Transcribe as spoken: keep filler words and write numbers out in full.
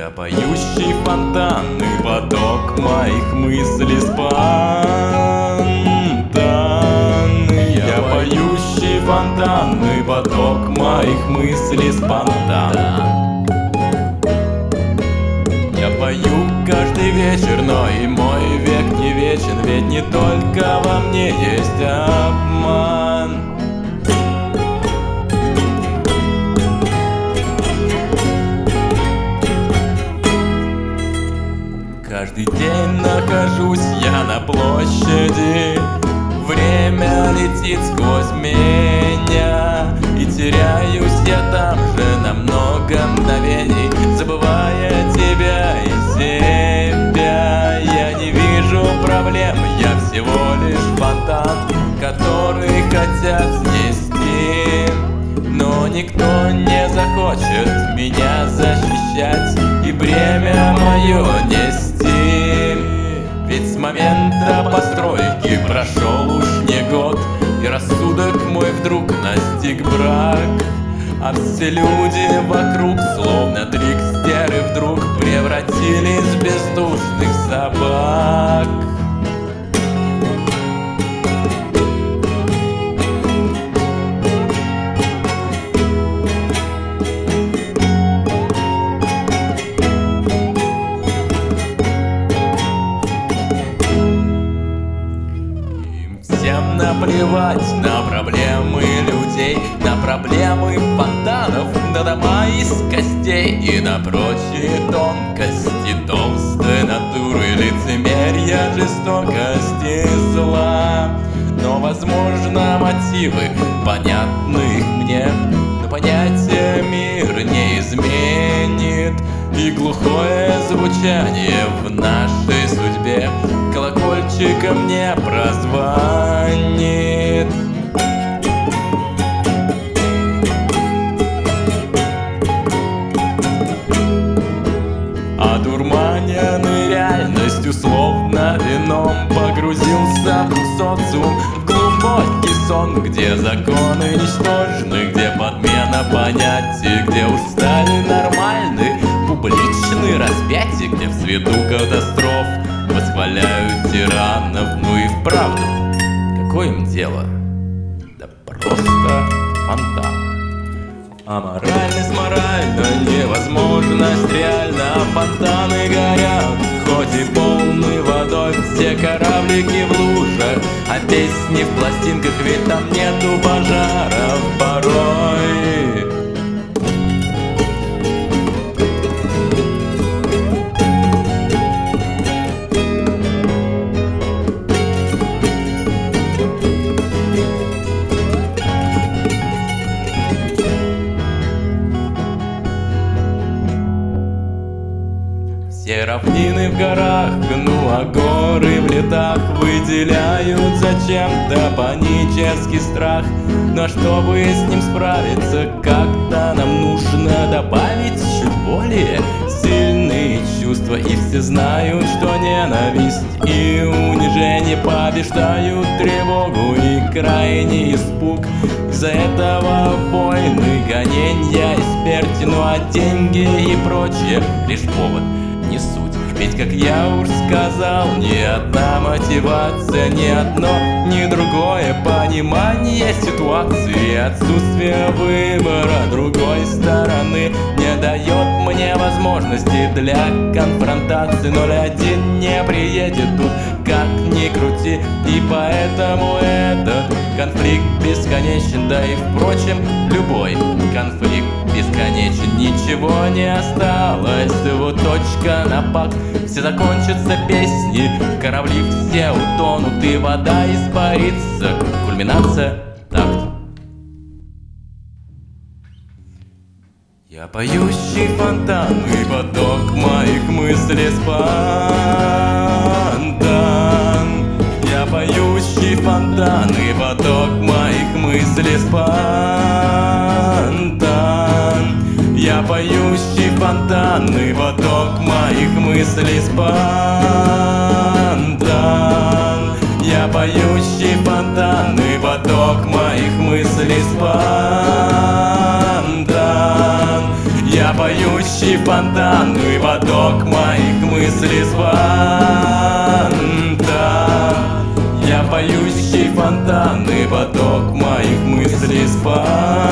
Я поющий фонтанный поток моих мыслей спонтанный. Я поющий фонтанный поток моих мыслей спонтан. Я пою каждый вечер, но и мой век не вечен, ведь не только во мне есть обман. Каждый день нахожусь я на площади, время летит сквозь меня, и теряюсь я там же на много мгновений, забывая тебя и себя. Я не вижу проблем, я всего лишь фонтан, который хотят снести, но никто не захочет меня защищать и бремя мое нести. Ведь с момента постройки прошел уж не год, и рассудок мой вдруг настиг брак. А все люди вокруг, словно трикстеры, вдруг превратились в бездушных собак. Всем наплевать на проблемы людей, на проблемы фонтанов, на дома из костей и на прочие тонкости толстой натуры, лицемерия, жестокости, зла. Но, возможно, мотивы понятны мне, но понятие мир не изменит, и глухое звучание в нашей судьбе колокольчиком не прозвонит. Одурманенный реальностью, словно вином, погрузился в социум, в глубокий сон, где законы ничтожны, где подмена понятий, где уж стали нормальны публичные распятия, где в свету катастроф восхваляют тиранов. Ну и вправду, какое им дело? Да просто фонтан. Аморальность морально, невозможность реально, а фонтаны горят, хоть и полны водой, все кораблики в лужах, а песни в пластинках, ведь там нету пожаров порой. Все равнины в горах, ну а горы в летах выделяют зачем-то панический страх. Но чтобы с ним справиться, как-то нам нужно добавить чуть более сильные чувства. И все знают, что ненависть и унижение побеждают тревогу и крайний испуг. Из-за этого войны, гонения и смерти, ну а деньги и прочее лишь повод, не суть. Ведь, как я уж сказал, ни одна мотивация, ни одно, ни другое понимание ситуации, отсутствие выбора другой стороны не дает мне возможности для конфронтации. Ноль один не приедет тут, как ни крути, и поэтому этот конфликт бесконечен. Да и впрочем, любой конфликт бесконечен. Ничего не осталось, вот точка на пак. Все закончатся песни, корабли все утонут, и вода испарится. Кульминация, такт. Я поющий фонтанный поток моих мыслей спонтан. Я поющий фонтанный поток моих мыслей спонтан. Я поющий фонтанный поток моих мыслей спонтан. Я поющий фонтанный поток моих мыслей спонтан. Я поющий поющий фонтан и поток моих мыслей с фонтан. Я поющий фонтан и поток моих мыслей с фонтан.